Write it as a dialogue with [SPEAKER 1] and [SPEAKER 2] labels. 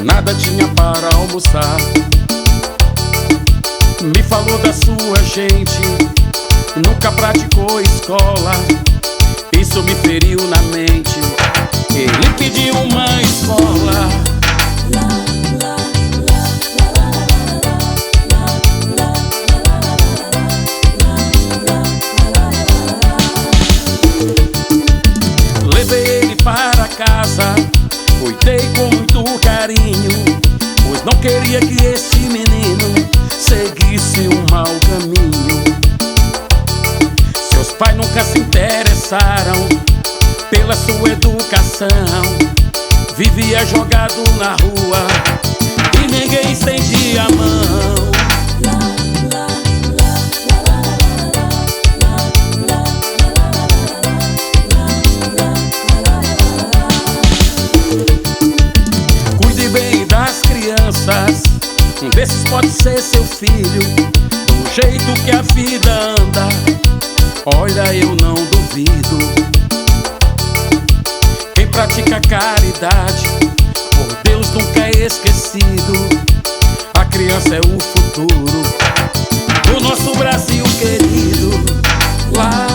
[SPEAKER 1] nada tinha para almoçar. Me falou da sua gente, nunca praticou escola. Isso me feriu na mente. Ele pediu uma escola. Levei ele para casa, cuidei com muito carinho, pois não queria que este menino seguisse um mau caminho. Seus pais nunca se interessaram pela sua educação. Vivia jogado na rua e ninguém estendia a mão. Cuide bem das crianças, um desses pode ser seu filho. Do jeito que a vida anda, olha, eu não duvido. Quem pratica caridade, por Deus nunca é esquecido. A criança é o futuro do nosso Brasil querido. Lá